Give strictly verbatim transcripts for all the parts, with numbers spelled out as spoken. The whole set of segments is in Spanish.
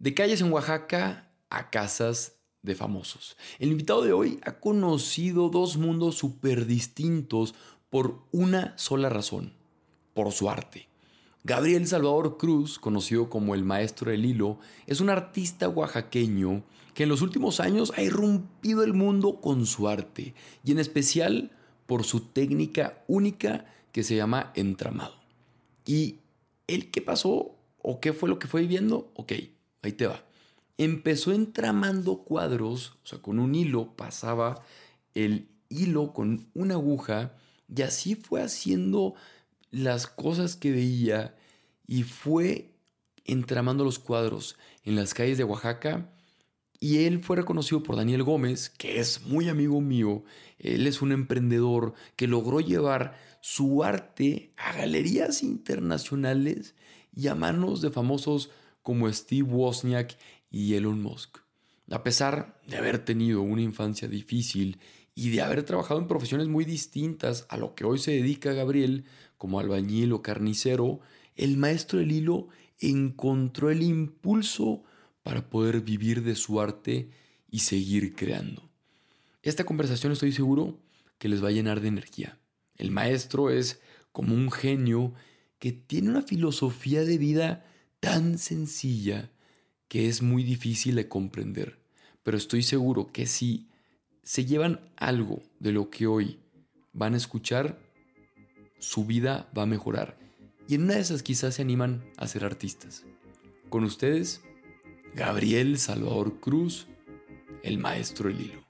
De calles en Oaxaca a casas de famosos. El invitado de hoy ha conocido dos mundos súper distintos por una sola razón, por su arte. Gabriel Salvador Cruz, conocido como el Maestro del Hilo, es un artista oaxaqueño que en los últimos años ha irrumpido el mundo con su arte y en especial por su técnica única que se llama entramado. ¿Y él qué pasó o qué fue lo que fue viviendo? Ok, ahí te va. Empezó entramando cuadros, o sea, con un hilo, pasaba el hilo con una aguja y así fue haciendo las cosas que veía y fue entramando los cuadros en las calles de Oaxaca. Y él fue reconocido por Daniel Gómez, que es muy amigo mío. Él es un emprendedor que logró llevar su arte a galerías internacionales y a manos de famosos como Steve Wozniak y Elon Musk. A pesar de haber tenido una infancia difícil y de haber trabajado en profesiones muy distintas a lo que hoy se dedica Gabriel, como albañil o carnicero, el Maestro del Hilo encontró el impulso para poder vivir de su arte y seguir creando. Esta conversación estoy seguro que les va a llenar de energía. El maestro es como un genio que tiene una filosofía de vida tan sencilla que es muy difícil de comprender. Pero estoy seguro que si se llevan algo de lo que hoy van a escuchar, su vida va a mejorar. Y en una de esas quizás se animan a ser artistas. Con ustedes, Gabriel Salvador Cruz, el Maestro del Hilo.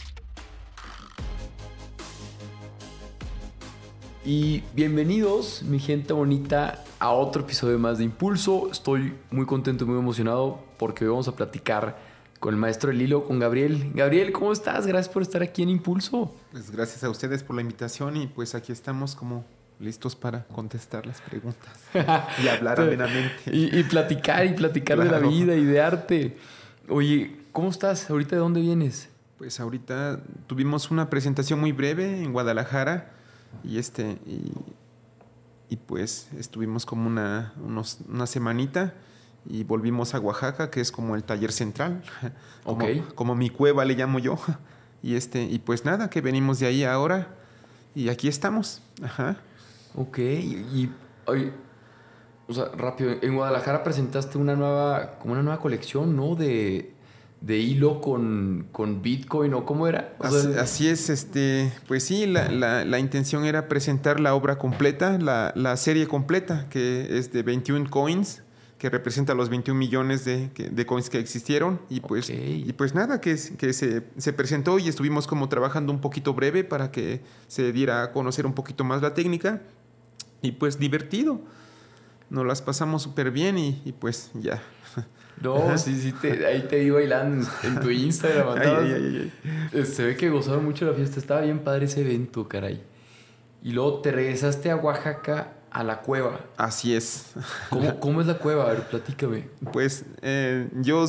Y bienvenidos, mi gente bonita, a otro episodio más de Impulso. Estoy muy contento y muy emocionado porque hoy vamos a platicar con el Maestro del Hilo, con Gabriel. Gabriel, ¿cómo estás? Gracias por estar aquí en Impulso. Pues gracias a ustedes por la invitación y pues aquí estamos como listos para contestar las preguntas y hablar amenamente. y, y platicar y platicar claro. de la vida y de arte. Oye, ¿cómo estás? ¿Ahorita de dónde vienes? Pues ahorita tuvimos una presentación muy breve en Guadalajara y este y, y pues estuvimos como una, unos, una semanita y volvimos a Oaxaca, que es como el taller central, como, okay. como mi cueva le llamo yo. Y este y pues nada, que venimos de ahí ahora y aquí estamos. Ajá. Ok, y, y oye, o sea, rápido, en Guadalajara presentaste una nueva, como una nueva colección, ¿no? De, de hilo con, con Bitcoin, ¿o cómo era? O así, sea, así es, este, pues sí, la, la, la intención era presentar la obra completa, la, la serie completa, que es de veintiún coins, que representa los veintiún millones de, de coins que existieron. Y pues, okay. y pues nada, que, que se, se presentó y estuvimos como trabajando un poquito breve para que se diera a conocer un poquito más la técnica. Y pues divertido. Nos las pasamos súper bien y, y pues ya. No, ajá. sí, sí, te, ahí te vi bailando en, en tu Instagram. ay, ay, ay, ay. Se ve que gozaron mucho la fiesta. Estaba bien padre ese evento, caray. Y luego te regresaste a Oaxaca a la cueva. Así es. ¿Cómo, cómo es la cueva? A ver, platícame. Pues eh, yo,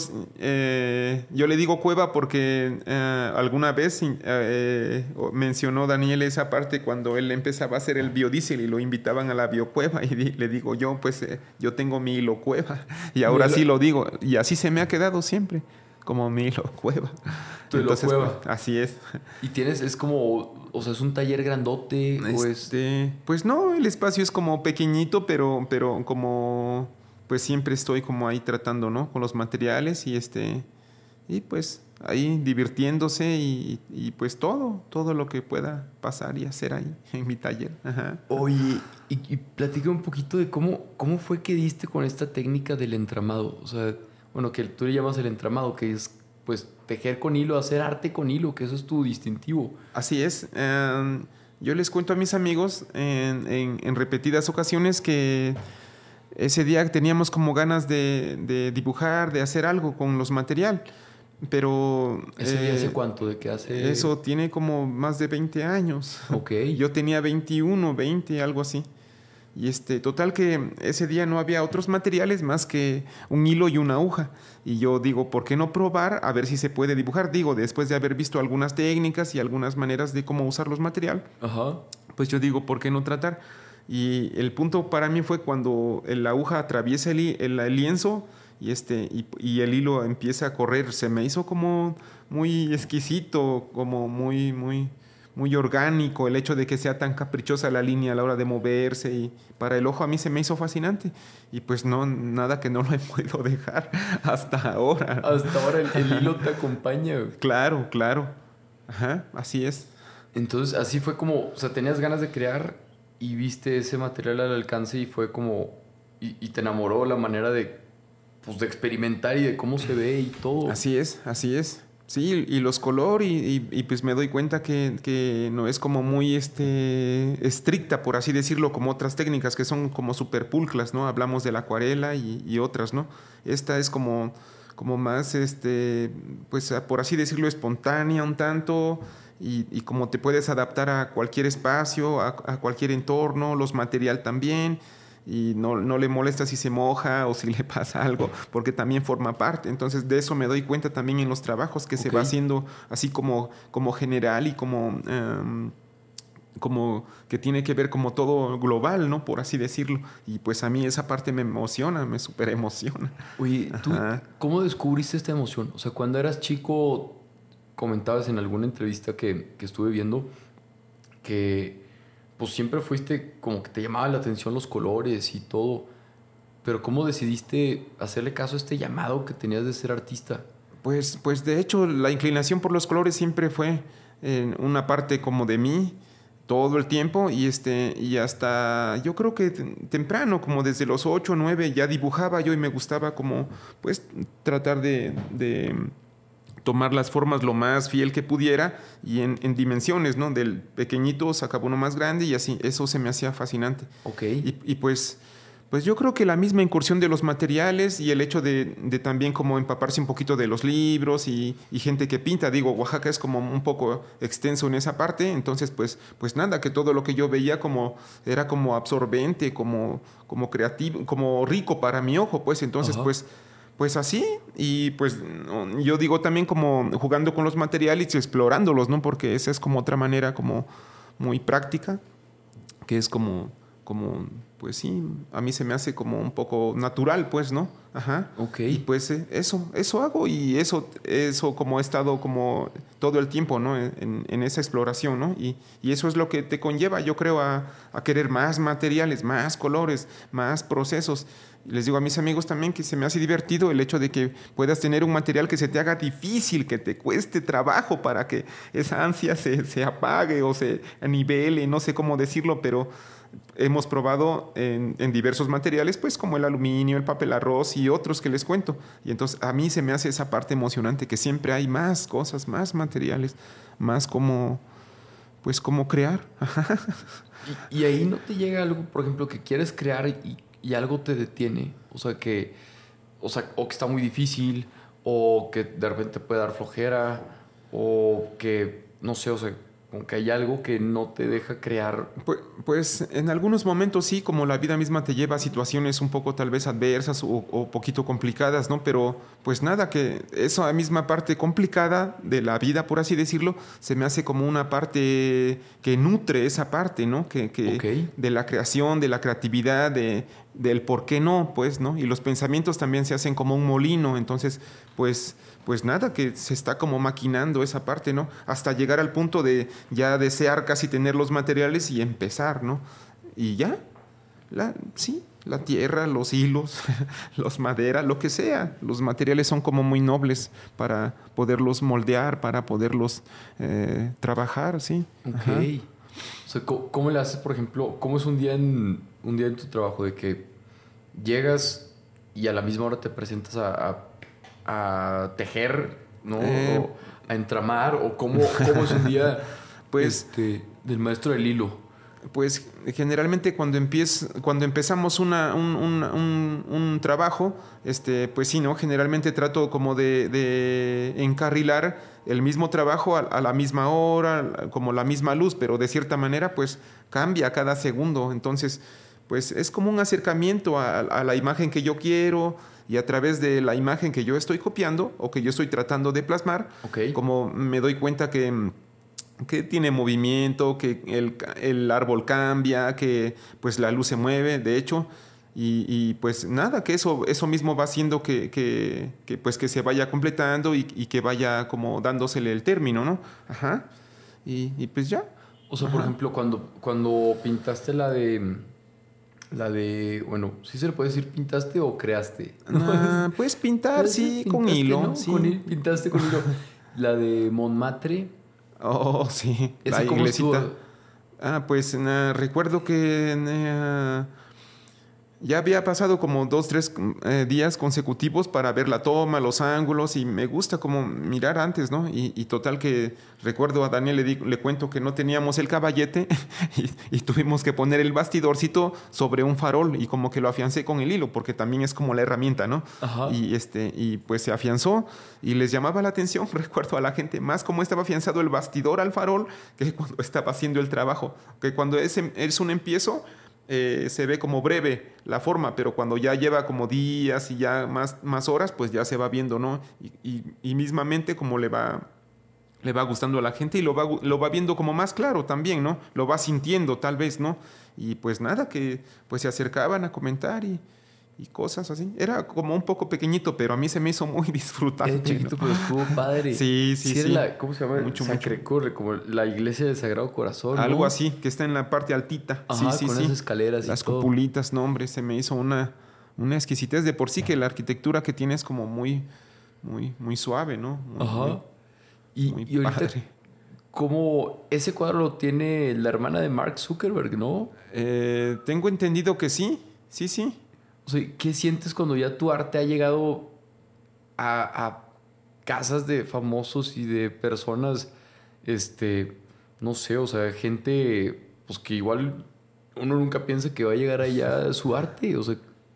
eh, yo le digo cueva porque eh, alguna vez eh, mencionó Daniel esa parte cuando él empezaba a hacer el biodiesel y lo invitaban a la biocueva y di, le digo yo, pues eh, yo tengo mi hilo cueva y ahora sí lo digo y así se me ha quedado siempre. Como mi hilo cueva. Tu hilo cueva. Pues, así es. Y tienes, es como, o sea, es un taller grandote. Este, o es... Pues no, el espacio es como pequeñito, pero, pero como, pues siempre estoy como ahí tratando, ¿no? Con los materiales y este, y pues ahí divirtiéndose y, y pues todo, todo lo que pueda pasar y hacer ahí en mi taller. Ajá. Oye, y, y platica un poquito de cómo, cómo fue que diste con esta técnica del entramado, o sea... Bueno, que tú le llamas el entramado, que es pues tejer con hilo, hacer arte con hilo, que eso es tu distintivo. Así es. Um, yo les cuento a mis amigos en, en, en repetidas ocasiones que ese día teníamos como ganas de, de dibujar, de hacer algo con los materiales. Pero... ¿Ese eh, día hace cuánto? ¿De qué hace? Eso tiene como más de veinte años. Ok. Yo tenía veintiuno, veinte, algo así. Y este, total que ese día no había otros materiales más que un hilo y una aguja. Y yo digo, ¿por qué no probar a ver si se puede dibujar? Digo, después de haber visto algunas técnicas y algunas maneras de cómo usar los materiales, Ajá. pues yo digo, ¿por qué no tratar? Y el punto para mí fue cuando la aguja atraviesa el, el, el lienzo y, este, y, y el hilo empieza a correr. Se me hizo como muy exquisito, como muy, muy, muy orgánico el hecho de que sea tan caprichosa la línea a la hora de moverse, y para el ojo a mí se me hizo fascinante. Y pues no, nada que no lo he podido dejar hasta ahora. Hasta ahora el, el hilo te acompaña. Güey. Claro, claro. Ajá, así es. Entonces así fue como, o sea, tenías ganas de crear y viste ese material al alcance y fue como, y, y te enamoró la manera de, pues, de experimentar y de cómo se ve y todo. Así es, así es. Sí, y los color y, y, y pues me doy cuenta que, que no es como muy este, estricta, por así decirlo, como otras técnicas que son como super pulcras, ¿no? Hablamos de la acuarela y, y otras, ¿no? Esta es como, como más, este, pues por así decirlo, espontánea un tanto, y, y como te puedes adaptar a cualquier espacio, a, a cualquier entorno, los materiales también. Y no, no le molesta si se moja o si le pasa algo, porque también forma parte. Entonces de eso me doy cuenta también en los trabajos, que okay. se va haciendo así como, como general y como, um, como que tiene que ver como todo global, ¿no? Por así decirlo. Y pues a mí esa parte me emociona, me súper emociona. Oye, ¿tú Ajá. cómo descubriste esta emoción? O sea, cuando eras chico, comentabas en alguna entrevista que, que estuve viendo que pues siempre fuiste como que te llamaba la atención los colores y todo. Pero ¿cómo decidiste hacerle caso a este llamado que tenías de ser artista? Pues, pues de hecho la inclinación por los colores siempre fue eh, una parte como de mí todo el tiempo, y este y hasta yo creo que temprano, como desde los ocho o nueve, ya dibujaba yo y me gustaba como pues tratar de... de tomar las formas lo más fiel que pudiera y en, en dimensiones, ¿no? Del pequeñito sacaba uno más grande y así, eso se me hacía fascinante. Ok. Y, y pues, pues yo creo que la misma incursión de los materiales y el hecho de, de también como empaparse un poquito de los libros y, y gente que pinta. Digo, Oaxaca es como un poco extenso en esa parte, entonces pues, pues nada, que todo lo que yo veía como era como absorbente, como, como creativo, como rico para mi ojo, pues entonces Ajá. pues... Pues así, y pues yo digo también como jugando con los materiales y explorándolos, ¿no? Porque esa es como otra manera como muy práctica, que es como, como pues sí, a mí se me hace como un poco natural, pues, ¿no? Ajá. Ok. Y pues eso, eso hago y eso, eso como he estado como todo el tiempo, ¿no? En, en esa exploración, ¿no? Y, y eso es lo que te conlleva, yo creo, a, a querer más materiales, más colores, más procesos. Les digo a mis amigos también que se me hace divertido el hecho de que puedas tener un material que se te haga difícil, que te cueste trabajo para que esa ansia se, se apague o se nivele, no sé cómo decirlo, pero hemos probado en, en diversos materiales, pues como el aluminio, el papel arroz y otros que les cuento. Y entonces a mí se me hace esa parte emocionante, que siempre hay más cosas, más materiales, más como, pues como crear. y, y ahí no te llega algo, por ejemplo, que quieres crear y y algo te detiene, o sea que, o sea, o que está muy difícil, o que de repente puede dar flojera, o que, no sé, o sea, como que hay algo que no te deja crear. Pues, pues en algunos momentos sí, como la vida misma te lleva a situaciones un poco tal vez adversas o, o poquito complicadas, ¿no? Pero pues nada, que esa misma parte complicada de la vida, por así decirlo, se me hace como una parte que nutre esa parte, ¿no? Que, que okay. de la creación, de la creatividad, de, del por qué no, pues, ¿no? Y los pensamientos también se hacen como un molino, entonces, pues... Pues nada, que se está como maquinando esa parte, ¿no? Hasta llegar al punto de ya desear casi tener los materiales y empezar, ¿no? Y ya, la, sí, la tierra, los hilos, los maderas, lo que sea. Los materiales son como muy nobles para poderlos moldear, para poderlos eh, trabajar, ¿sí? Ok. Ajá. O sea, ¿cómo, ¿cómo le haces, por ejemplo, cómo es un día en, un día en tu trabajo de que llegas y a la misma hora te presentas a... a a tejer, ¿no? Eh, o a entramar, o cómo, cómo es un día pues, este, del maestro del hilo. Pues generalmente cuando, empiez, cuando empezamos una, un, un, un, un trabajo, este, pues sí, ¿no? Generalmente trato como de, de encarrilar el mismo trabajo a, a la misma hora, como la misma luz, pero de cierta manera pues cambia cada segundo. Entonces, pues es como un acercamiento a, a la imagen que yo quiero, y a través de la imagen que yo estoy copiando o que yo estoy tratando de plasmar, okay. como me doy cuenta que, que tiene movimiento, que el, el árbol cambia, que pues la luz se mueve, de hecho, Y, y pues nada, que eso, eso mismo va haciendo que, que, que, pues que se vaya completando y, y que vaya como dándosele el término, ¿no? Ajá. Y, y pues ya. O sea, Ajá. por ejemplo, cuando, cuando pintaste la de... La de... Bueno, ¿sí se le puede decir pintaste o creaste? Ah, puedes pintar, sí, con Pintaste, hilo. ¿no? Sí. Con hilo, pintaste con hilo. La de Montmartre. Oh, sí, ¿Ese la cómo iglesita. estuvo? Ah, pues nah, recuerdo que nah, ya había pasado como dos, tres eh, días consecutivos para ver la toma, los ángulos, y me gusta como mirar antes, ¿no? Y, y total que recuerdo a Daniel, le, digo, le cuento que no teníamos el caballete y, y tuvimos que poner el bastidorcito sobre un farol y como que lo afiancé con el hilo, porque también es como la herramienta, ¿no? Ajá. Y, este, y pues se afianzó y les llamaba la atención, recuerdo a la gente, más cómo estaba afianzado el bastidor al farol que cuando estaba haciendo el trabajo, que cuando es, es un empiezo... Eh, se ve como breve la forma, pero cuando ya lleva como días y ya más, más horas, pues ya se va viendo, ¿no? Y, y, y mismamente como le va, le va gustando a la gente y lo va, lo va viendo como más claro también, ¿no? Lo va sintiendo tal vez, ¿no? Y pues nada, que pues se acercaban a comentar y, y cosas así. Era como un poco pequeñito, pero a mí se me hizo muy disfrutante. Era chiquito, ¿no? pero estuvo padre. Sí, sí, sí. Era la, ¿cómo se llama? Mucho, Sacré-Cœur, como la iglesia del Sagrado Corazón, ¿no? Algo así, que está en la parte altita. Ajá, sí, sí, con sí. esas escaleras Las y todo. cupulitas, no, hombre, se me hizo una, una exquisitez de por sí que la arquitectura que tiene es como muy, muy, muy suave, ¿no? Muy, Ajá. muy, y, muy y ahorita, padre. ¿cómo ese cuadro lo tiene la hermana de Mark Zuckerberg, no? Eh, tengo entendido que sí, sí, sí. O sea, ¿qué sientes cuando ya tu arte ha llegado a, a casas de famosos y de personas, este, no sé, o sea, gente, pues que igual uno nunca piensa que va a llegar allá su arte, o sea...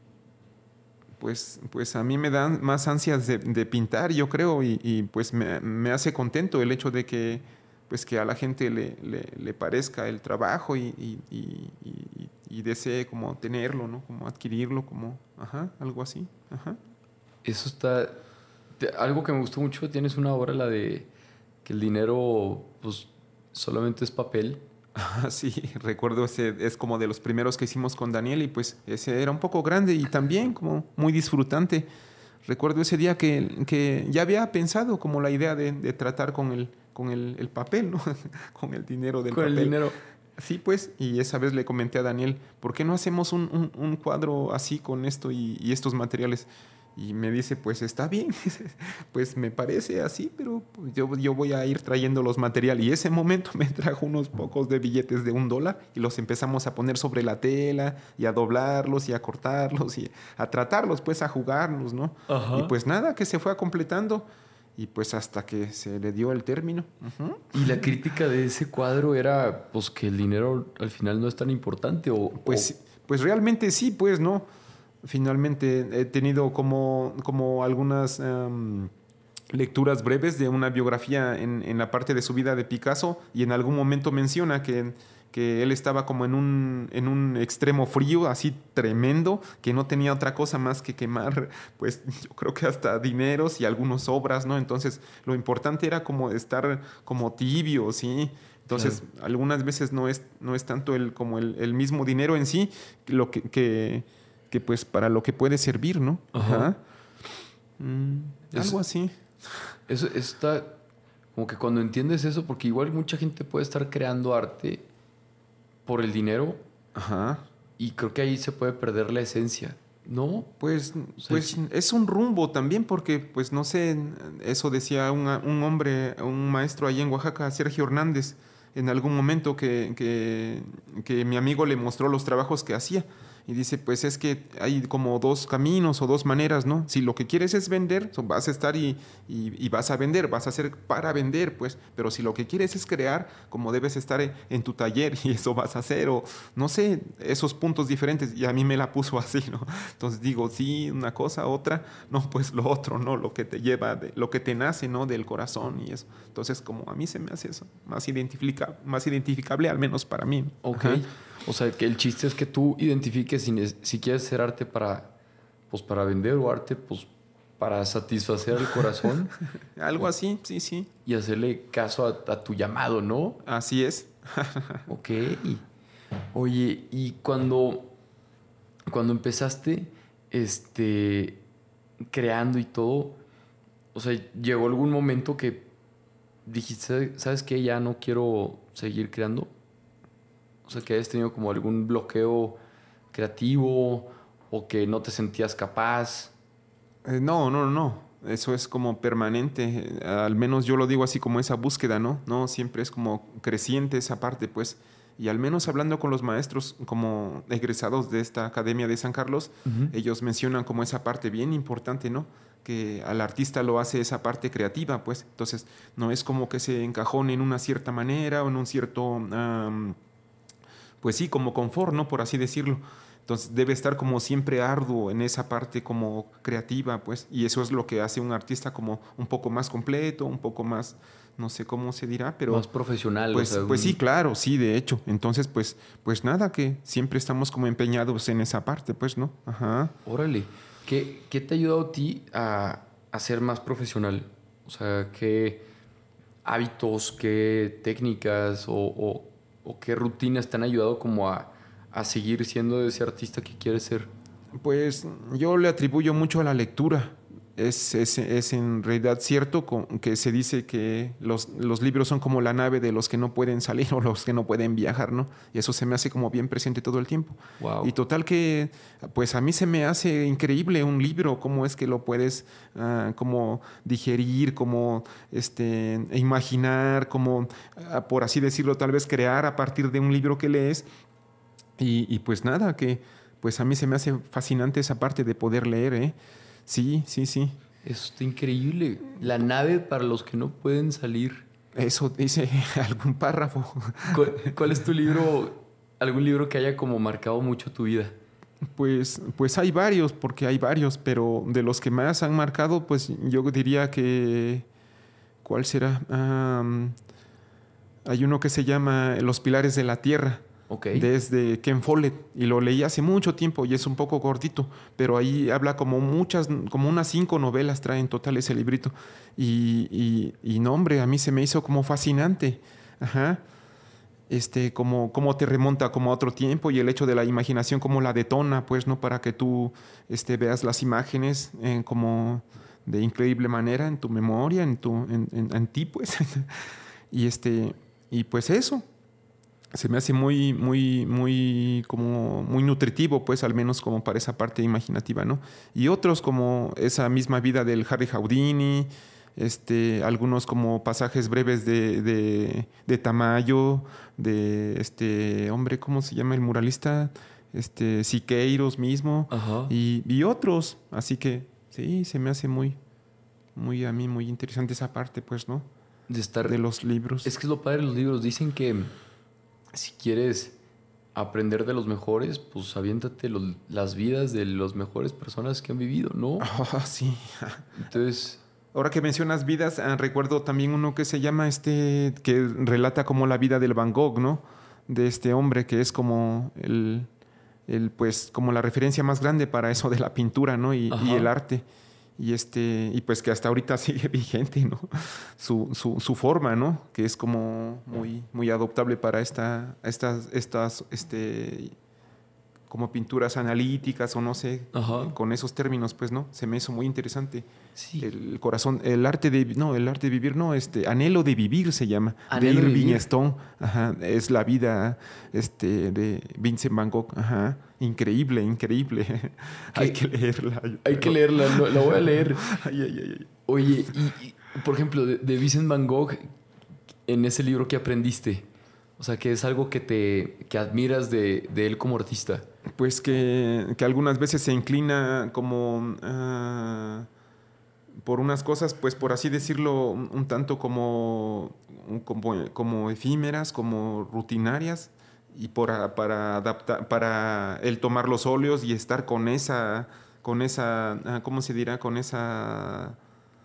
Pues, pues a mí me dan más ansias de, de pintar, yo creo, y, y pues me, me hace contento el hecho de que, pues que a la gente le, le, le parezca el trabajo y, y, y, y, y desee como tenerlo, ¿no? Como adquirirlo, como, ajá, algo así, ajá. Eso está... te- algo que me gustó mucho, tienes una obra, la de que el dinero, pues, solamente es papel. Ah, sí, recuerdo ese, es como de los primeros que hicimos con Daniel y pues ese era un poco grande y también como muy disfrutante. Recuerdo ese día que, que ya había pensado como la idea de, de tratar con el, con el, el papel, ¿no? Con el dinero del Con papel. el dinero. Sí, pues, y esa vez le comenté a Daniel, ¿por qué no hacemos un, un, un cuadro así con esto y, y estos materiales? Y me dice, pues está bien, pues me parece así, pero pues, yo, yo voy a ir trayendo los materiales. Y ese momento me trajo unos pocos de billetes de un dólar y los empezamos a poner sobre la tela y a doblarlos y a cortarlos y a tratarlos, pues a jugarlos, ¿no? Ajá. Y pues nada, que se fue completando y pues hasta que se le dio el término. Uh-huh. Y la crítica de ese cuadro era, pues, que el dinero al final no es tan importante o... Pues, o- pues realmente sí, pues, ¿no? Finalmente he tenido como, como algunas um, lecturas breves de una biografía en, en la parte de su vida de Picasso y en algún momento menciona que, que él estaba como en un, en un extremo frío, así tremendo, que no tenía otra cosa más que quemar, pues yo creo que hasta dineros y algunas obras, ¿no? Entonces lo importante era como estar como tibio, ¿sí? Entonces, claro, algunas veces no es, no es tanto el, como el, el mismo dinero en sí, lo que... que que pues para lo que puede servir, ¿no? Ajá. Ajá. Mm, Es- algo así. Eso está... Como que cuando entiendes eso, porque igual mucha gente puede estar creando arte por el dinero Ajá. y creo que ahí se puede perder la esencia, ¿no? Pues, O sea, pues sí. es un rumbo también porque, pues no sé, eso decía una- un hombre, un maestro ahí en Oaxaca, Sergio Hernández, en algún momento que, que, que mi amigo le mostró los trabajos que hacía. Y dice, pues es que hay como dos caminos o dos maneras, ¿no? Si lo que quieres es vender, so, vas a estar y, y, y vas a vender, vas a hacer para vender, pues. Pero si lo que quieres es crear, como debes estar en, en tu taller y eso vas a hacer, o no sé, esos puntos diferentes. Y a mí me la puso así, ¿no? Entonces digo, sí, una cosa, otra, no, pues lo otro, ¿no? Lo que te lleva, de, lo que te nace, ¿no? Del corazón y eso. Entonces, como a mí se me hace eso, más, identifica, más identificable, al menos para mí. Ok. Ajá. O sea, que el chiste es que tú identifiques si, ne- si quieres hacer arte para, pues, para vender o arte, pues, para satisfacer el corazón Algo así, sí, sí. y hacerle caso a, a tu llamado, ¿no? Así es. Ok. Oye, y cuando, cuando empezaste este, creando y todo, o sea, llegó algún momento que dijiste, ¿sabes qué? Ya no quiero seguir creando. O sea, que hayas tenido como algún bloqueo creativo o que no te sentías capaz. Eh, no, no, no. Eso es como permanente. Eh, Al menos yo lo digo así como esa búsqueda, ¿no? No, siempre es como creciente esa parte, pues. Y al menos hablando con los maestros como egresados de esta Academia de San Carlos, Uh-huh. ellos mencionan como esa parte bien importante, ¿no? Que al artista lo hace esa parte creativa, pues. Entonces, no es como que se encajone en una cierta manera o en un cierto, um, pues sí, como confort, ¿no? Por así decirlo. Entonces, debe estar como siempre arduo en esa parte como creativa, pues. Y eso es lo que hace un artista como un poco más completo, un poco más, no sé cómo se dirá, pero... Más profesional. Pues, o sea, pues un... sí, claro, sí, de hecho. Entonces, pues, pues nada, que siempre estamos como empeñados en esa parte, pues, ¿no? Ajá. Órale. ¿Qué, qué te ha ayudado a ti a, a ser más profesional? O sea, ¿qué hábitos, qué técnicas o, o, o qué rutinas te han ayudado como a, a seguir siendo ese artista que quieres ser? Pues yo le atribuyo mucho a la lectura. Es, es, es en realidad cierto con- que se dice que los, los libros son como la nave de los que no pueden salir o los que no pueden viajar, ¿no? Y eso se me hace como bien presente todo el tiempo. Wow. Y total que, pues a mí se me hace increíble un libro, cómo es que lo puedes ah, como digerir, como este, imaginar, como, ah, por así decirlo, tal vez crear a partir de un libro que lees. Y, y pues nada, que pues a mí se me hace fascinante esa parte de poder leer, ¿eh? Sí, sí, sí. Eso está increíble. La nave para los que no pueden salir. Eso dice algún párrafo. ¿Cuál, cuál es tu libro, algún libro que haya como marcado mucho tu vida? Pues, pues hay varios, porque hay varios, pero de los que más han marcado, pues yo diría que... ¿Cuál será? Um, hay uno que se llama Los Pilares de la Tierra. Ok. Desde Ken Follett, y lo leí hace mucho tiempo y es un poco gordito, pero ahí habla como muchas, como unas cinco novelas trae en total ese librito. Y, y, y no, hombre, a mí se me hizo como fascinante. Ajá. Este, como, como te remonta como a otro tiempo y el hecho de la imaginación, como la detona, pues, ¿no? Para que tú este, veas las imágenes eh, como de increíble manera en tu memoria, en, tu, en, en, en ti, pues. y, este, y pues eso. Se me hace muy, muy, muy, como muy nutritivo, pues, al menos como para esa parte imaginativa, ¿no? Y otros como esa misma vida del Harry Houdini, este, algunos como pasajes breves de, de, de Tamayo, de este hombre, ¿cómo se llama el muralista? Este, Siqueiros mismo, Ajá. y, y otros. Así que sí, se me hace muy, muy a mí muy interesante esa parte, pues, ¿no? De estar... De los libros. Es que es lo padre de los libros. Dicen que si quieres aprender de los mejores, pues aviéntate los- las vidas de las mejores personas que han vivido, ¿no? Ah, sí. Entonces, Ahora que mencionas vidas, ah, recuerdo también uno que se llama este, que relata como la vida del Van Gogh, ¿no? De este hombre que es como el, el pues, como la referencia más grande para eso de la pintura, ¿no? Y, y Ajá. el arte. Y este, y pues que hasta ahorita sigue vigente, ¿no? Su, su, su forma, ¿no? Que es como muy, muy adoptable para esta, estas, estas, este, como pinturas analíticas o no sé, Ajá. con esos términos, pues, ¿no? Se me hizo muy interesante. sí. El corazón, el arte de, no, el arte de vivir, no, este, anhelo de vivir se llama, Anhelo de de Irving vivir. Stone, ajá, es la vida, este, de Vincent Van Gogh, ajá, increíble, increíble, hay que leerla. Hay que leerla, lo- la voy a leer. Ay, ay, ay, ay. Oye, y, y, por ejemplo, de, de Vincent Van Gogh, en ese libro que aprendiste, o sea, que es algo que te que admiras de, de él como artista. Pues que, que algunas veces se inclina como ah, por unas cosas, pues por así decirlo, un, un tanto como, un- como, como efímeras, como rutinarias, y por, a- para adaptar, para él tomar los óleos y estar con esa, con esa, ah, ¿cómo se dirá? Con esa,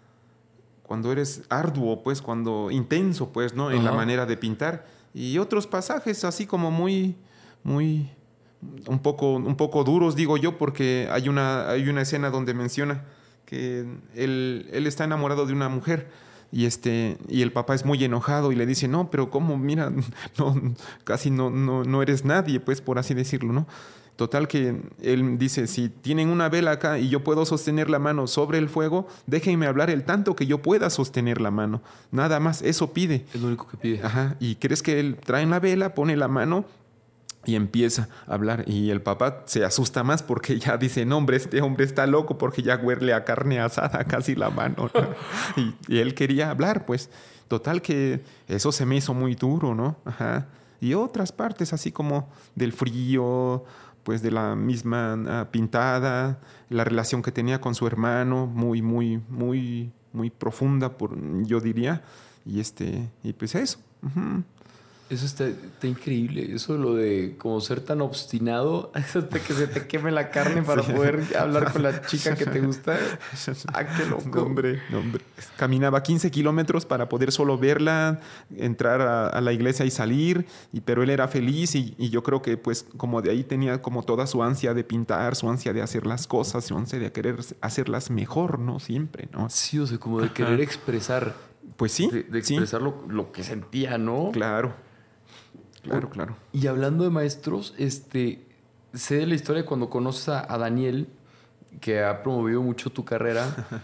cuando eres arduo, pues, cuando intenso, pues, ¿no? En la Ajá. manera de pintar. Y otros pasajes así como muy, muy, un poco, un poco duros, digo yo, porque hay una, hay una escena donde menciona que él, él está enamorado de una mujer y, este, y el papá es muy enojado y le dice, no, pero ¿cómo? Mira, no, casi no, no, no eres nadie, pues, por así decirlo, ¿no? Total que él dice, si tienen una vela acá y yo puedo sostener la mano sobre el fuego, déjenme hablar el tanto que yo pueda sostener la mano. Nada más, eso pide. Es lo único que pide. Ajá. Y crees que él trae la vela, pone la mano y empieza a hablar. Y el papá se asusta más porque ya dice, no, hombre, este hombre está loco porque ya huele a carne asada casi la mano, ¿no? y, y él quería hablar, pues. Total que eso se me hizo muy duro, ¿no? Ajá. Y otras partes así como del frío, pues de la misma uh, pintada, la relación que tenía con su hermano, muy, muy, muy, muy profunda, por, yo diría. Y, este, y pues eso. Uh-huh. Eso está, está increíble. Eso lo de como ser tan obstinado hasta que se te queme la carne para sí. poder hablar con la chica que te gusta. ¡Ah, qué loco! No, hombre, no, hombre. Caminaba quince kilómetros para poder solo verla, entrar a, a la iglesia y salir. Y, pero él era feliz y, y yo creo que pues como de ahí tenía como toda su ansia de pintar, su ansia de hacer las cosas, su ansia de querer hacerlas mejor, ¿no? Siempre, ¿no? Sí, o sea, como de Ajá. querer expresar. Pues sí. De, de expresar sí. Lo, lo que sentía, ¿no? Claro. Claro, claro. Y hablando de maestros, este, sé de la historia cuando conoces a, a Daniel, que ha promovido mucho tu carrera,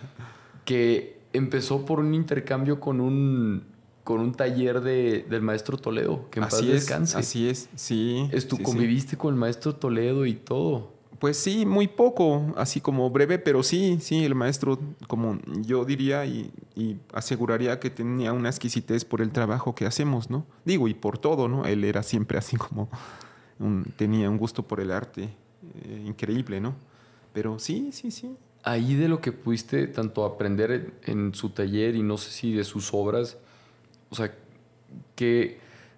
que empezó por un intercambio con un, con un taller de, del maestro Toledo, que en así paz es, descanse. Así es, sí. Es, tú sí, conviviste sí. con el maestro Toledo y todo. Pues sí, muy poco, así como breve, pero sí, sí, el maestro, como yo diría y, y aseguraría que tenía una exquisitez por el trabajo que hacemos, ¿no? Digo, y por todo, ¿no? Él era siempre así como, un, tenía un gusto por el arte eh, increíble, ¿no? Pero sí, sí, sí. Ahí de lo que pudiste tanto aprender en, en su taller y no sé si de sus obras, o sea, ¿qué,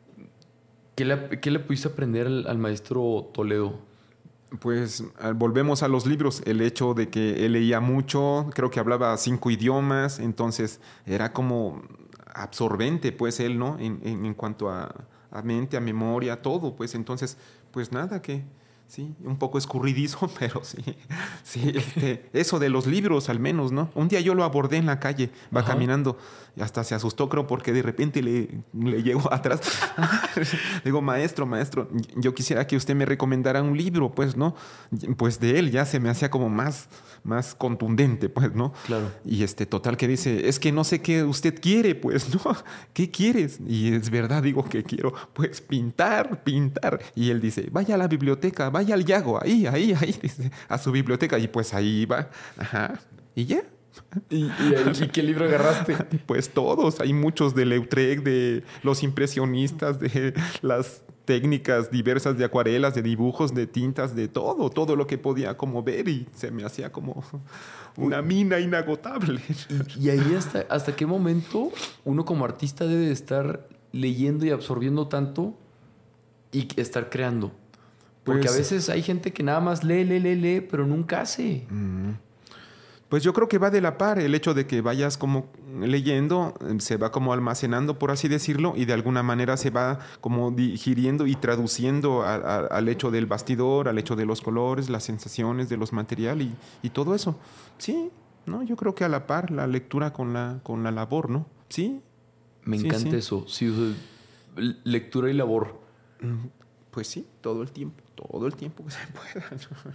qué, le, qué le pudiste aprender al, al maestro Toledo? Pues volvemos a los libros, el hecho de que él leía mucho, creo que hablaba cinco idiomas, entonces era como absorbente, pues él, ¿no? En, en, en cuanto a, a mente, a memoria, todo, pues entonces, pues nada, que sí, un poco escurridizo, pero sí, sí, este, eso de los libros al menos, ¿no? Un día yo lo abordé en la calle, va Ajá. caminando, y hasta se asustó, creo, porque de repente le, le llegó atrás. Digo, maestro, maestro, yo quisiera que usted me recomendara un libro, pues, ¿no? Pues de él ya se me hacía como más, más contundente, pues, ¿no? Claro. Y este, total que dice, es que no sé qué usted quiere, pues, ¿no? ¿Qué quieres? Y es verdad, digo que quiero, pues, pintar, pintar. Y él dice, vaya a la biblioteca, vaya al Yago, ahí, ahí, ahí, dice, a su biblioteca. Y pues ahí va, ajá, y ya. ¿Y, y, ¿Y qué libro agarraste? Pues todos, hay muchos de Lautrec, de los impresionistas, de las técnicas diversas de acuarelas, de dibujos, de tintas, de todo, todo lo que podía como ver y se me hacía como una mina inagotable. ¿Y, y ahí hasta, hasta qué momento uno como artista debe de estar leyendo y absorbiendo tanto y estar creando? Porque pues, a veces hay gente que nada más lee, lee, lee, lee, pero nunca hace. Mm. Pues yo creo que va de la par el hecho de que vayas como leyendo, se va como almacenando, por así decirlo, y de alguna manera se va como digiriendo y traduciendo a, a, al hecho del bastidor, al hecho de los colores, las sensaciones de los materiales y, y todo eso. Sí, ¿no? Yo creo que a la par la lectura con la, con la labor, ¿no? Sí. Me sí, encanta sí. eso. Sí, o sea, lectura y labor. Pues sí, todo el tiempo, todo el tiempo que se pueda.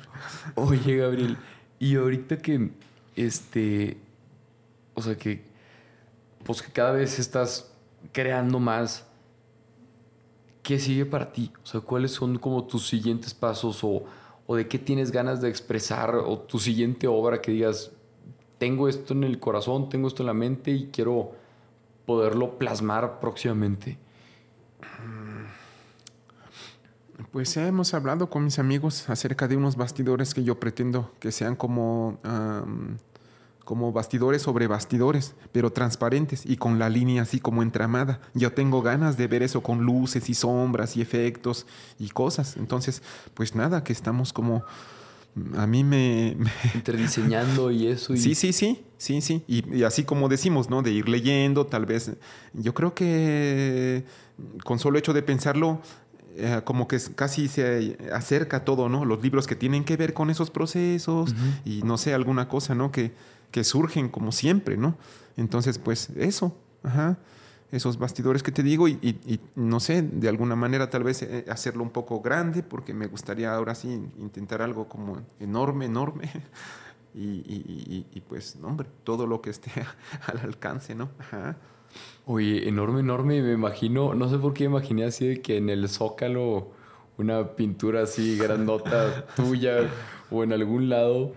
Oye, Gabriel, y ahorita que... Este, o sea que, pues que cada vez estás creando más, ¿qué sigue para ti? O sea, ¿cuáles son como tus siguientes pasos o, o de qué tienes ganas de expresar o tu siguiente obra que digas, tengo esto en el corazón, tengo esto en la mente y quiero poderlo plasmar próximamente? Pues ya hemos hablado con mis amigos acerca de unos bastidores que yo pretendo que sean como, um, como bastidores sobre bastidores, pero transparentes y con la línea así como entramada. Yo tengo ganas de ver eso con luces y sombras y efectos y cosas. Entonces, pues nada, que estamos como... A mí me... me... Interdiseñando y eso. Y... Sí, sí, sí, sí, sí. Y, y así como decimos, ¿no? De ir leyendo, tal vez... Yo creo que con solo hecho de pensarlo... Eh, como que casi se acerca todo, ¿no? Los libros que tienen que ver con esos procesos uh-huh. y no sé, alguna cosa, ¿no? Que, que surgen como siempre, ¿no? Entonces, pues eso, ajá. esos bastidores que te digo y, y, y no sé, de alguna manera tal vez eh, hacerlo un poco grande porque me gustaría ahora sí intentar algo como enorme, enorme y, y, y, y pues, no, hombre, todo lo que esté al alcance, ¿no? Ajá. Oye, enorme, enorme, me imagino, no sé por qué me imaginé así de que en el Zócalo una pintura así grandota tuya o en algún lado,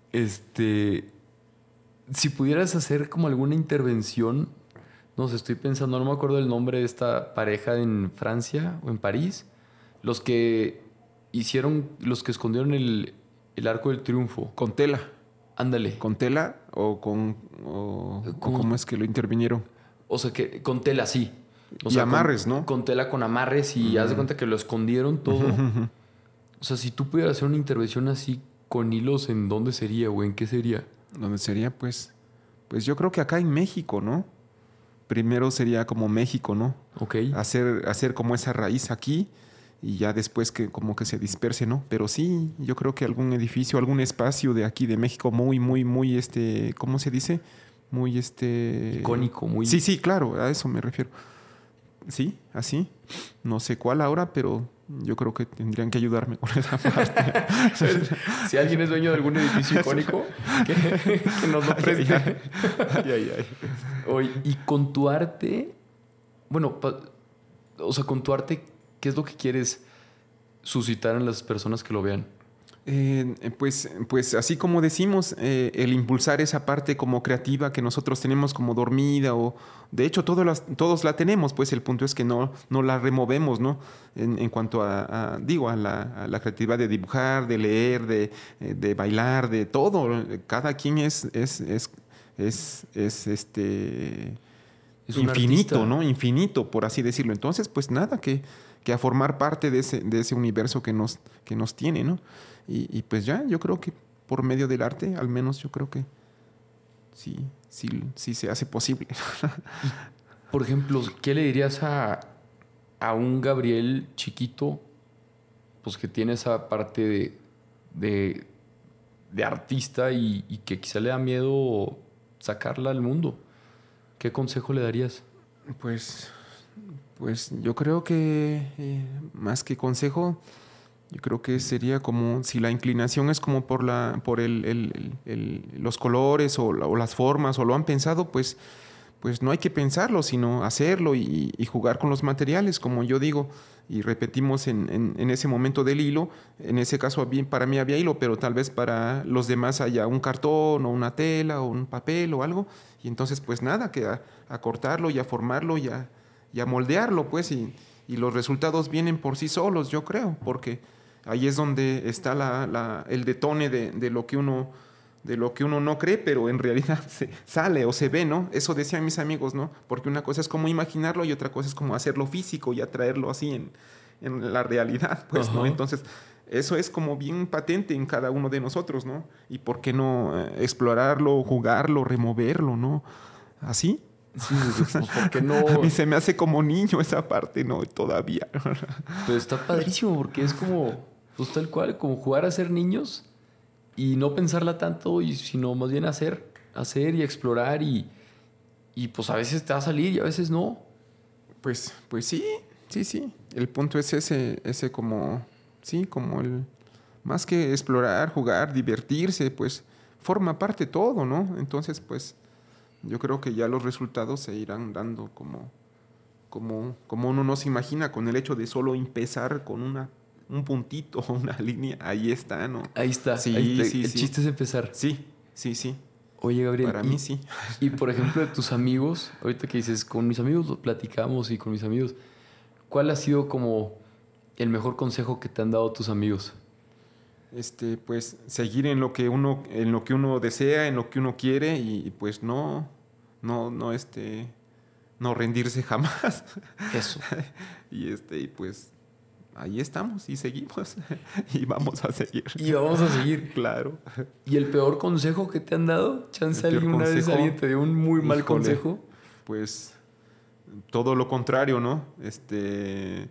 este, si pudieras hacer como alguna intervención, no sé, estoy pensando, no me acuerdo el nombre de esta pareja en Francia o en París, los que hicieron, los que escondieron el, el Arco del Triunfo. Con tela. Ándale. ¿Con tela o con o, o Con- cómo es que lo intervinieron? o sea, que con tela sí. O Y sea, amarres, con, ¿no? con tela con amarres y haz de cuenta que lo escondieron todo. O sea, si tú pudieras hacer una intervención así con hilos, ¿en dónde sería o en qué sería? ¿Dónde sería? Pues, pues yo creo que acá en México, ¿no? Primero sería como México, ¿no? Ok. Hacer, hacer como esa raíz aquí y ya después que como que se disperse, ¿no? Pero sí, yo creo que algún edificio, algún espacio de aquí de México muy, muy, muy, este, ¿cómo se dice? Muy, este... Icónico, muy... Sí, sí, claro, a eso me refiero. Sí, así. No sé cuál ahora, pero yo creo que tendrían que ayudarme con esa parte. Si alguien es dueño de algún edificio icónico, que, que nos lo preste. Ay, ay, ay, ay. Oye, y con tu arte, bueno, pa- o sea, con tu arte, ¿qué es lo que quieres suscitar en las personas que lo vean? Eh, pues, pues así como decimos, eh, el impulsar esa parte como creativa que nosotros tenemos como dormida o de hecho todos, las, todos la tenemos, pues el punto es que no, no la removemos, ¿no? En, en cuanto a, a, digo, a la, a la creatividad de dibujar, de leer, de, eh, de bailar, de todo. Cada quien es, es, es, es, es este... Es un infinito, artista. ¿no? Infinito, por así decirlo. Entonces, pues nada, que, que a formar parte de ese, de ese universo que nos, que nos tiene, ¿no? Y, y pues ya, yo creo que por medio del arte, al menos yo creo que sí, sí, sí se hace posible. Por ejemplo, ¿qué le dirías a, a un Gabriel chiquito, pues que tiene esa parte de, de, de artista y, y que quizá le da miedo sacarla al mundo? ¿Qué consejo le darías? Pues, pues yo creo que eh, más que consejo, yo creo que sería como si la inclinación es como por la, por el, el- el- el- los colores o, la- o las formas o lo han pensado, pues, pues no hay que pensarlo, sino hacerlo y, y jugar con los materiales, como yo digo. Y repetimos en, en- en ese momento del hilo, en ese caso bien, para mí había hilo, pero tal vez para los demás haya un cartón o una tela o un papel o algo. Y entonces pues nada, que a, a cortarlo y a formarlo y a, y a moldearlo, pues, y, y los resultados vienen por sí solos, yo creo, porque ahí es donde está la, la- el detone de, de lo que uno de lo que uno no cree, pero en realidad se sale o se ve, ¿no? Eso decían mis amigos, ¿no? Porque una cosa es como imaginarlo y otra cosa es como hacerlo físico y atraerlo así en, en la realidad, pues, ¿no? Ajá. Entonces, eso es como bien patente en cada uno de nosotros, ¿no? Y por qué no eh, explorarlo, jugarlo, removerlo, ¿no? Así. Sí, sí, sí, pues porque A mí no. se me hace como niño esa parte, ¿no? Todavía. Pero está padrísimo porque es como, pues tal cual, como jugar a ser niños y no pensarla tanto, y sino más bien hacer, hacer y explorar y, y pues a veces te va a salir y a veces no. Pues, pues sí, sí, sí. El punto es ese, ese como, sí, como el, más que explorar, jugar, divertirse, pues forma parte todo, ¿no? Entonces, pues yo creo que ya los resultados se irán dando como, como, como uno no se imagina con el hecho de solo empezar con una, un puntito o una línea. Ahí está, ¿no? Ahí está, Sí, ahí está. sí, El sí. chiste es empezar. Sí, sí, sí. Oye, Gabriel, Para y, mí sí. y por ejemplo de tus amigos, ahorita que dices, con mis amigos lo platicamos y con mis amigos, ¿cuál ha sido como el mejor consejo que te han dado tus amigos? Este, pues seguir en lo que uno, en lo que uno desea, en lo que uno quiere y, y, pues no, no, no, este, no rendirse jamás. Eso. Y este, y pues ahí estamos y seguimos y vamos a seguir. Y vamos a seguir. Claro. ¿Y el peor consejo que te han dado? ¿Chance El peor alguna vez consejo, alguien te dio un muy mal híjole, consejo? Pues todo lo contrario, ¿no? Este,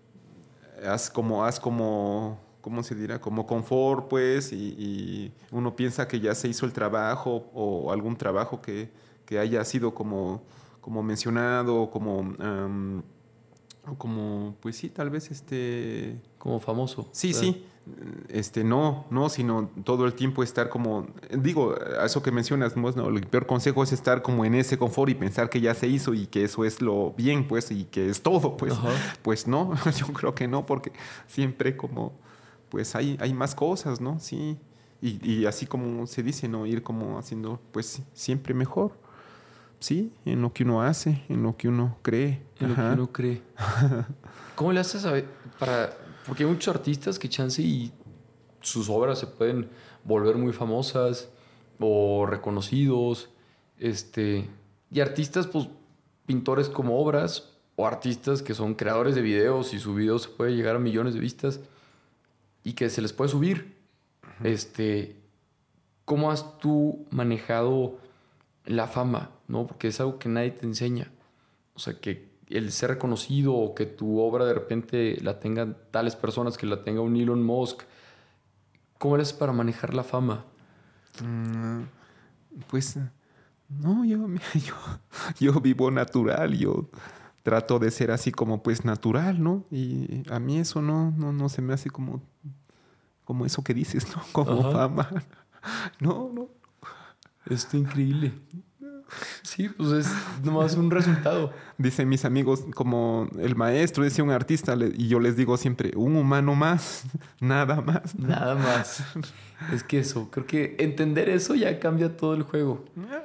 haz como, haz como, ¿cómo se dirá? Como confort, pues, y, y uno piensa que ya se hizo el trabajo o algún trabajo que, que haya sido como, como mencionado, como, um, como, pues sí, tal vez este... Como famoso. Sí, ¿verdad? sí. Este, no, no, sino todo el tiempo estar como, digo, a eso que mencionas, ¿no? El peor consejo es estar como en ese confort y pensar que ya se hizo y que eso es lo bien, pues, y que es todo, pues, Ajá. pues no, yo creo que no, porque siempre como, pues hay, hay más cosas, ¿no? Sí, y, y así como se dice, ¿no? Ir como haciendo, pues, siempre mejor, sí, en lo que uno hace, en lo que uno cree. En lo que Ajá. uno cree. ¿Cómo le haces a ver para...? Porque hay muchos artistas que chance y sus obras se pueden volver muy famosas o reconocidos. Este, y artistas, pues, pintores como obras o artistas que son creadores de videos y su video se puede llegar a millones de vistas y que se les puede subir. Este, ¿cómo has tú manejado la fama? ¿No? Porque es algo que nadie te enseña. O sea, que el ser reconocido o que tu obra de repente la tengan tales personas, que la tenga un Elon Musk. ¿Cómo eres para manejar la fama? Mm, Pues no, yo, yo, yo vivo natural, yo trato de ser así como pues natural, ¿no? Y a mí eso no, no, no se me hace como, como eso que dices, ¿no? Como Ajá. fama. No, no. Esto increíble. Sí, pues es nomás un resultado. Dicen mis amigos, como el maestro decía un artista, le- y yo les digo siempre, un humano más, nada más. Nada más. Es que eso, creo que entender eso ya cambia todo el juego.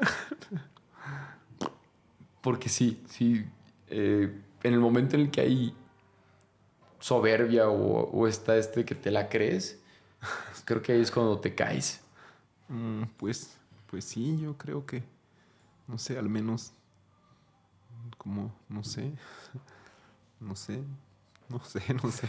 Porque sí, sí. eh, en el momento en el que hay soberbia o, o está este que te la crees, creo que ahí es cuando te caes. Mm, Pues, pues sí, yo creo que, no sé, al menos, como, no sé, no sé, no sé, no sé.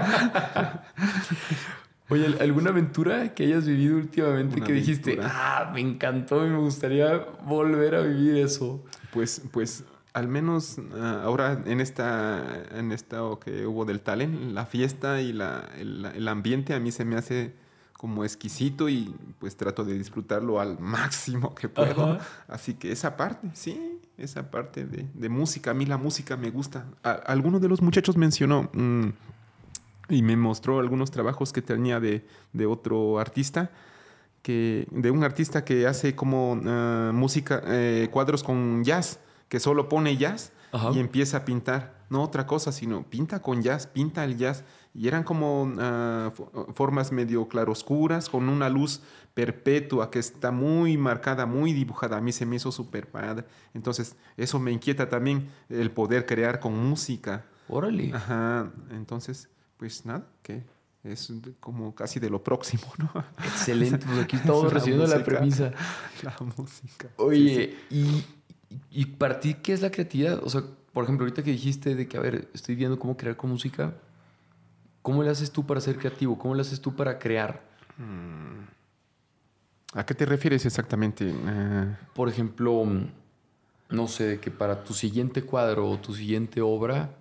Oye, ¿alguna aventura que hayas vivido últimamente Una que dijiste, aventura. ah, me encantó y me gustaría volver a vivir eso? Pues, pues al menos ah, ahora en esta, en esta o que hubo del Talent, la fiesta y la, el, el ambiente a mí se me hace como exquisito y pues trato de disfrutarlo al máximo que puedo. Ajá. Así que esa parte, sí, esa parte de, de música, a mí la música me gusta. A- alguno de los muchachos mencionó mm, y me mostró algunos trabajos que tenía de, de otro artista que, de un artista que hace como ah, música, eh, cuadros con jazz, que solo pone jazz Ajá. y empieza a pintar. No otra cosa, sino pinta con jazz, pinta el jazz. Y eran como ah, fo- formas medio claroscuras, con una luz perpetua que está muy marcada, muy dibujada. A mí se me hizo súper padre. Entonces, eso me inquieta también, el poder crear con música. Órale. Ajá, entonces, pues nada, que es de- como casi de lo próximo, ¿no? Excelente, pues aquí estamos La recibiendo la música, premisa. la música. Sí, sí. Oye, y, y para ti, ¿qué es la creatividad? O sea, por ejemplo, ahorita que dijiste de que, a ver, estoy viendo cómo crear con música, ¿cómo le haces tú para ser creativo? ¿Cómo le haces tú para crear? Mm, ¿A qué te refieres exactamente? Ah, Por ejemplo, mm, no sé, de que para tu siguiente cuadro o tu siguiente obra,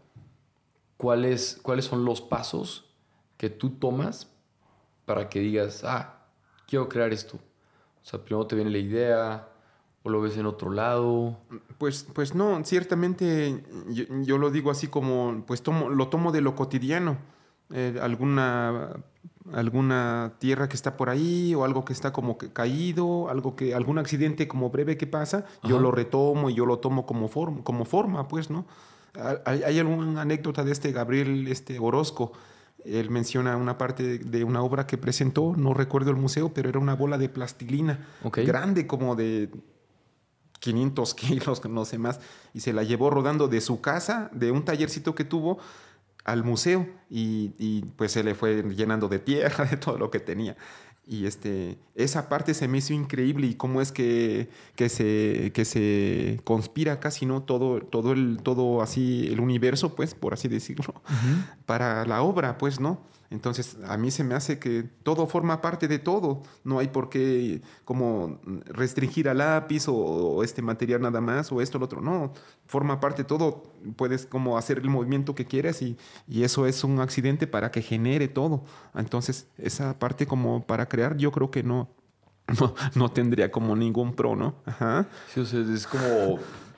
¿cuáles, cuáles son los pasos que tú tomas para que digas, ah, quiero crear esto? O sea, primero te viene la idea o lo ves en otro lado. pues, pues no, ciertamente yo, yo lo digo así como, pues tomo, lo tomo de lo cotidiano. Eh, alguna, alguna tierra que está por ahí o algo que está como que caído, algo que, algún accidente como breve que pasa, yo Ajá. lo retomo y yo lo tomo como, forma como forma, pues, ¿no? Hay, hay alguna anécdota de este Gabriel este Orozco. Él menciona una parte de, de una obra que presentó, no recuerdo el museo, pero era una bola de plastilina Ok. grande como de quinientos kilos, no sé más, y se la llevó rodando de su casa, de un tallercito que tuvo, al museo y, y, pues se le fue llenando de tierra, de todo lo que tenía. Y este, esa parte se me hizo increíble y cómo es que, que, se, que se conspira casi, ¿no? Todo, todo, el, todo así, el universo, pues, por así decirlo, Ujú. para la obra, pues, ¿no? Entonces, a mí se me hace que todo forma parte de todo. No hay por qué como restringir al lápiz o, o este material nada más o esto o lo otro. No, forma parte de todo. Puedes como hacer el movimiento que quieras y, y eso es un accidente para que genere todo. Entonces, esa parte como para crear, yo creo que no, no, no tendría como ningún pro, ¿no? Ajá. Sí, o sea, es como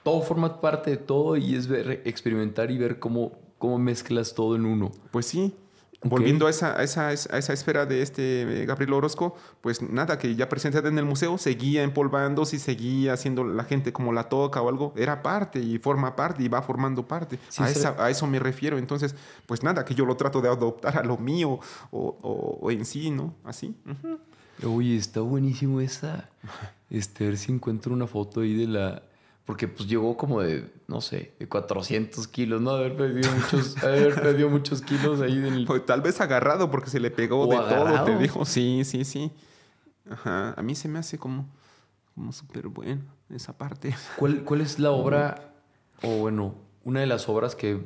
todo forma parte de todo y es ver, experimentar y ver cómo, cómo mezclas todo en uno. Pues sí. Ok. Volviendo a esa, a, esa, a esa esfera de este Gabriel Orozco, pues nada, que ya presentada en el museo, seguía empolvándose y seguía haciendo la gente como la toca o algo. Era parte y forma parte y va formando parte. Sí, a, esa- esa, a eso me refiero. Entonces, pues nada, que yo lo trato de adoptar a lo mío o, o, o en sí, ¿no? Así. Ujú. Oye, está buenísimo esa. Este, a ver si encuentro una foto ahí de la... Porque pues llegó como de, no sé, de cuatrocientos kilos, ¿no? De haber perdido muchos, de haber perdido muchos kilos ahí del... Pues tal vez agarrado porque se le pegó ¿O de agarrado? todo, te digo. Sí, sí, sí. Ajá. A mí se me hace como, como súper bueno esa parte. ¿Cuál, cuál es la obra, o bueno, una de las obras que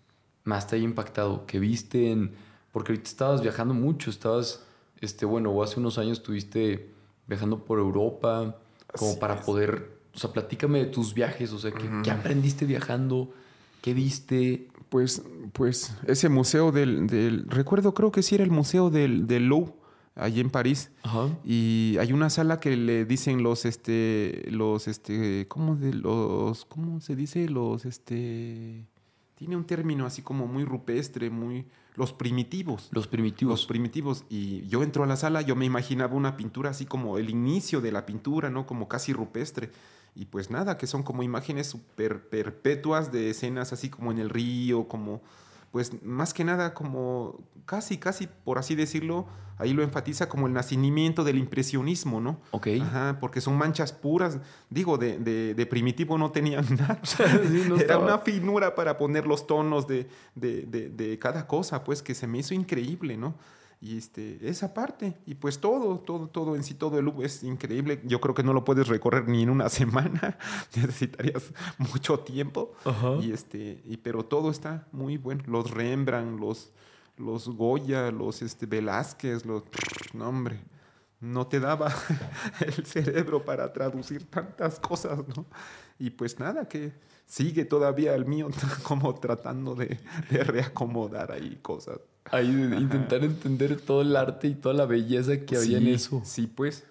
más te haya impactado, que viste en... Porque ahorita estabas viajando mucho, estabas, este, bueno, o hace unos años estuviste viajando por Europa, como Así para es. poder... O sea, platícame de tus viajes, o sea, ¿qué, Ujú. qué aprendiste viajando? ¿Qué viste? Pues, pues ese museo del, del... Recuerdo, creo que sí era el museo del, del Louvre, allí en París. Ajá. Y hay una sala que le dicen los, este, los, este, ¿cómo de los, cómo se dice? Los, este, tiene un término así como muy rupestre, muy, los primitivos. Los primitivos. Los primitivos. Y yo entro a la sala, yo me imaginaba una pintura así como el inicio de la pintura, ¿no? Como casi rupestre. Y pues nada, que son como imágenes súper perpetuas de escenas así como en el río, como, pues más que nada como casi, casi, por así decirlo, ahí lo enfatiza como el nacimiento del impresionismo, ¿no? Ok. Ajá, porque son manchas puras. Digo, de, de, de primitivo no tenían nada. Sí, no Era estaba- una finura para poner los tonos de, de, de, de cada cosa, pues que se me hizo increíble, ¿no? Y este, esa parte, y pues todo, todo, todo en sí, todo el Louvre es increíble. Yo creo que no lo puedes recorrer ni en una semana, necesitarías mucho tiempo. Ajá. Y este, y, pero todo está muy bueno. Los Rembrandt, los, los Goya, los este, Velázquez, los... No, hombre, no te daba el cerebro para traducir tantas cosas, ¿no? Y pues nada, que sigue todavía el mío como tratando de, de reacomodar ahí cosas. Ahí de intentar entender todo el arte y toda la belleza que había en Sí, eso. sí, pues.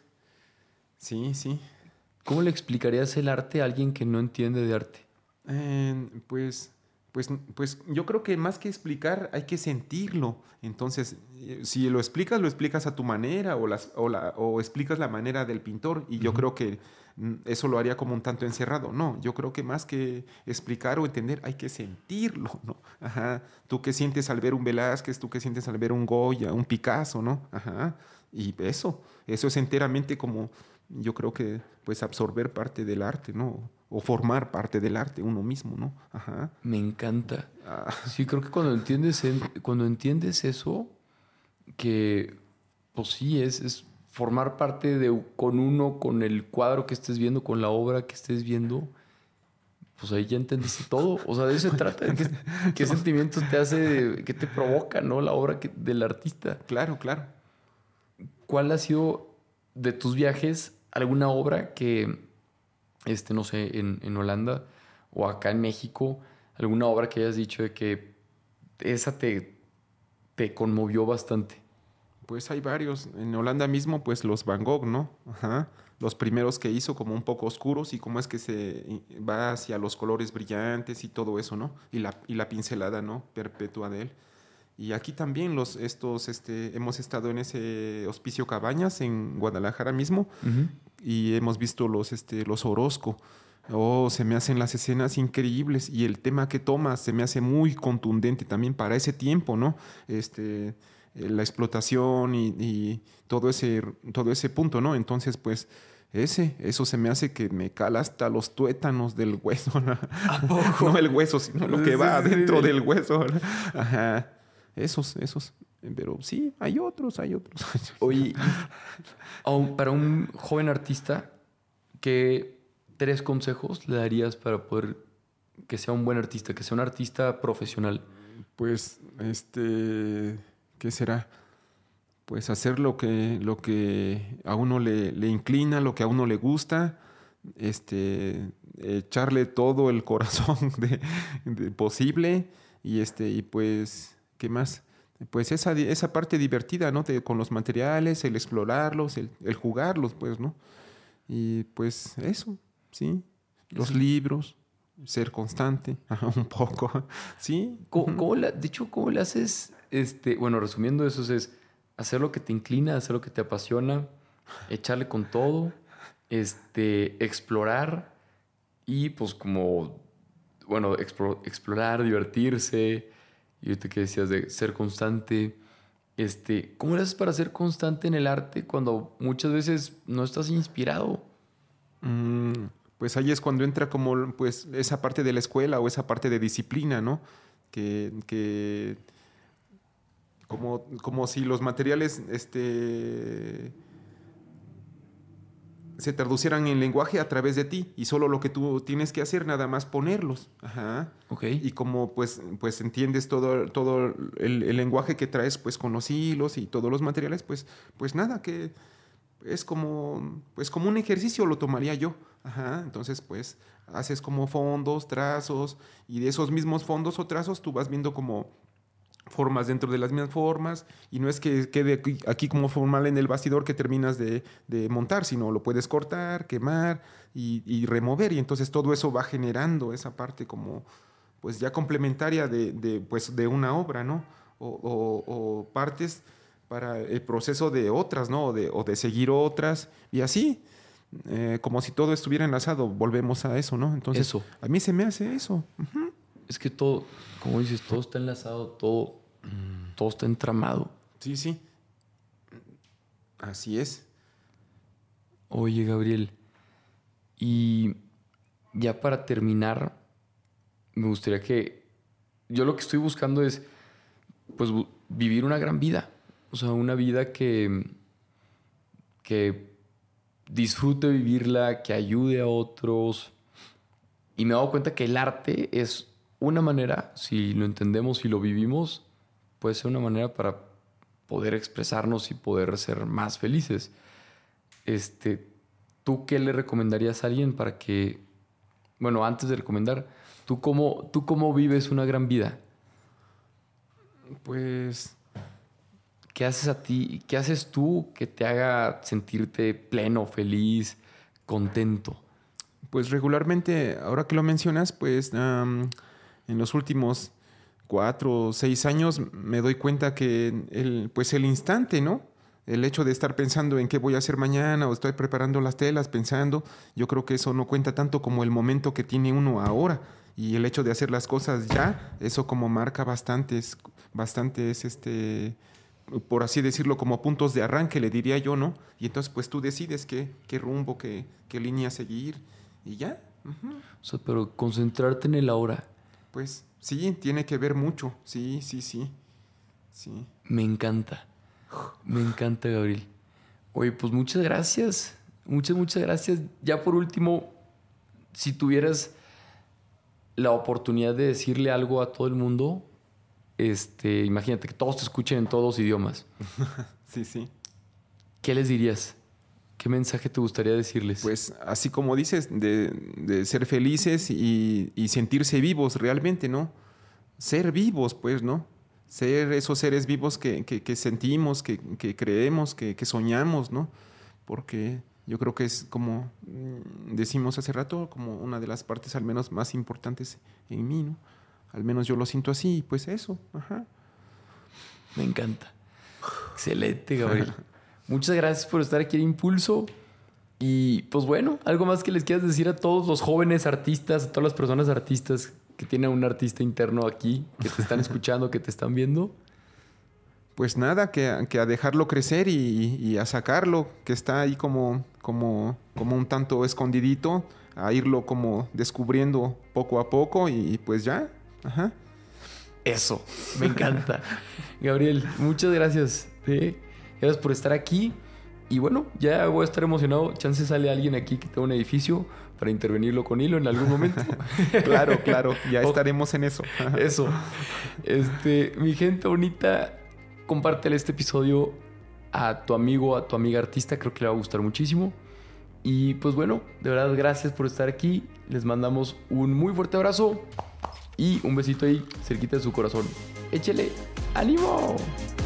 Sí, sí. ¿Cómo le explicarías el arte a alguien que no entiende de arte? Eh, pues, pues, pues yo creo que más que explicar hay que sentirlo. Entonces, eh, si lo explicas, lo explicas a tu manera o, las, o, la, o explicas la manera del pintor. Y yo Ujú. creo que mm, eso lo haría como un tanto encerrado. No, yo creo que más que explicar o entender hay que sentirlo, ¿no? Ajá. Tú qué sientes al ver un Velázquez, tú qué sientes al ver un Goya, un Picasso, ¿no? Ajá. Y eso, eso es enteramente como, yo creo que, pues absorber parte del arte, ¿no? O formar parte del arte uno mismo, ¿no? Ajá. Me encanta. Ah, Sí, creo que cuando entiendes, en- cuando entiendes eso, que pues sí, es, es formar parte de con uno, con el cuadro que estés viendo, con la obra que estés viendo, pues ahí ya entendiste todo. O sea, de eso se trata. ¿Qué, qué sentimientos te hace, qué te provoca, ¿no? La obra que- del artista. claro, claro. ¿Cuál ha sido de tus viajes alguna obra que, este, no sé, en, en Holanda o acá en México, alguna obra que hayas dicho de que esa te, te conmovió bastante? Pues hay varios. En Holanda mismo, pues los Van Gogh, ¿no? Ajá. Los primeros que hizo como un poco oscuros y cómo es que se i- va hacia los colores brillantes y todo eso, ¿no? Y la, y la pincelada, ¿no? Perpetua de él. Y aquí también los, estos, este, hemos estado en ese Hospicio Cabañas en Guadalajara mismo Ujú. y hemos visto los, este, los Orozco. Oh, se me hacen las escenas increíbles y el tema que toma se me hace muy contundente también para ese tiempo, ¿no? Este, eh, la explotación y, y todo ese, todo ese punto, ¿no? Entonces, pues, ese, eso se me hace que me cala hasta los tuétanos del hueso, ¿no? ¿A poco? No el hueso, sino lo que Sí, va sí, sí, dentro sí. del hueso, ¿no? Ajá. Esos, esos. Pero sí, hay otros, hay otros. Oye, y a un- para un joven artista, ¿qué tres consejos le darías para poder que sea un buen artista, que sea un artista profesional? Pues, este, ¿qué será? Pues hacer lo que, lo que a uno le, le inclina, lo que a uno le gusta, este, echarle todo el corazón de, de posible y este, y pues, ¿qué más? Pues esa, di- esa parte divertida, ¿no? De- con los materiales, el explorarlos, el, el jugarlos, pues, ¿no? Y pues eso, sí, los Eso. libros. ser constante, un poco, ¿sí? ¿Cómo, cómo la, de hecho, ¿cómo le haces? Este, bueno, resumiendo eso es hacer lo que te inclina, hacer lo que te apasiona, echarle con todo, este, explorar y pues como, bueno, explo- explorar, divertirse. Y ahorita que decías de ser constante, este, ¿cómo le haces para ser constante en el arte cuando muchas veces no estás inspirado? Mm, pues ahí es cuando entra como pues esa parte de la escuela o esa parte de disciplina, ¿no? Que, que como, como si los materiales este, se traducieran en lenguaje a través de ti y solo lo que tú tienes que hacer nada más ponerlos. Ajá. Ok. Y como pues, pues entiendes todo, todo el, el lenguaje que traes pues con los hilos y todos los materiales, pues, pues nada, que es como, pues como un ejercicio lo tomaría yo. Ajá. Entonces pues haces como fondos, trazos y de esos mismos fondos o trazos tú vas viendo como formas dentro de las mismas formas y no es que quede aquí, aquí como formal en el bastidor que terminas de, de montar, sino lo puedes cortar, quemar y, y remover y entonces todo eso va generando esa parte como pues ya complementaria de, de, pues, de una obra, ¿no? O, o, o partes para el proceso de otras, ¿no? O de, o de seguir otras y así, eh, como si todo estuviera enlazado, volvemos a eso, ¿no? Entonces Eso. a mí se me hace eso. Uh-huh. Es que todo, como dices, todo está enlazado, todo, todo está entramado. Sí, sí. Así es. Oye, Gabriel, y ya para terminar, me gustaría que yo lo que estoy buscando es pues bu- vivir una gran vida, o sea, una vida que que disfrute vivirla, que ayude a otros. Y me he dado cuenta que el arte es una manera, si lo entendemos y lo vivimos, puede ser una manera para poder expresarnos y poder ser más felices. Este, ¿tú qué le recomendarías a alguien para que, bueno, antes de recomendar, ¿tú cómo, tú cómo vives una gran vida? Pues, ¿Qué haces a ti? ¿Qué haces tú que te haga sentirte pleno, feliz, contento? pues regularmente, ahora que lo mencionas, pues am, en los últimos cuatro o seis años me doy cuenta que el, pues el instante, ¿no? El hecho de estar pensando en qué voy a hacer mañana o estoy preparando las telas, pensando, yo creo que eso no cuenta tanto como el momento que tiene uno ahora. Y el hecho de hacer las cosas ya, eso como marca bastantes, bastantes, este, por así decirlo, como puntos de arranque, le diría yo, ¿no? Y entonces pues tú decides qué, qué rumbo, qué, qué línea seguir y ya. Ujú. O sea, pero concentrarte en el ahora. Pues sí, tiene que ver mucho, sí, sí, sí, sí. Me encanta. Me encanta, Gabriel. Oye, pues muchas gracias. Muchas, muchas gracias. Ya por último, si tuvieras la oportunidad de decirle algo a todo el mundo, este, imagínate que todos te escuchen en todos los idiomas. Sí, sí. ¿Qué les dirías? ¿Qué mensaje te gustaría decirles? Pues así como dices, de, de ser felices y, y sentirse vivos realmente, ¿no? Ser vivos, pues, ¿no? Ser esos seres vivos que, que, que sentimos, que, que creemos, que, que soñamos, ¿no? Porque yo creo que es como mm, decimos hace rato, como una de las partes al menos más importantes en mí, ¿no? Al menos yo lo siento así, y pues eso, ajá. Me encanta. Excelente, Gabriel. Muchas gracias por estar aquí en Impulso. Y pues bueno, algo más que les quieras decir a todos los jóvenes artistas, a todas las personas artistas que tienen un artista interno aquí, que te están escuchando, que te están viendo. Pues nada, que, a- que a dejarlo crecer y, y a sacarlo, que está ahí como, como, como un tanto escondidito, a irlo como descubriendo poco a poco y, pues ya, ajá. Eso, me encanta. Gabriel, muchas gracias. ¿eh? Gracias por estar aquí. Y bueno, ya voy a estar emocionado. Chance sale alguien aquí que tenga un edificio para intervenirlo con hilo en algún momento. Claro, claro, ya O- estaremos en eso. Eso. Este, mi gente bonita, compártele este episodio a tu amigo, a tu amiga artista. Creo que le va a gustar muchísimo. Y pues bueno, de verdad, gracias por estar aquí. Les mandamos un muy fuerte abrazo y un besito ahí cerquita de su corazón. Échele ánimo.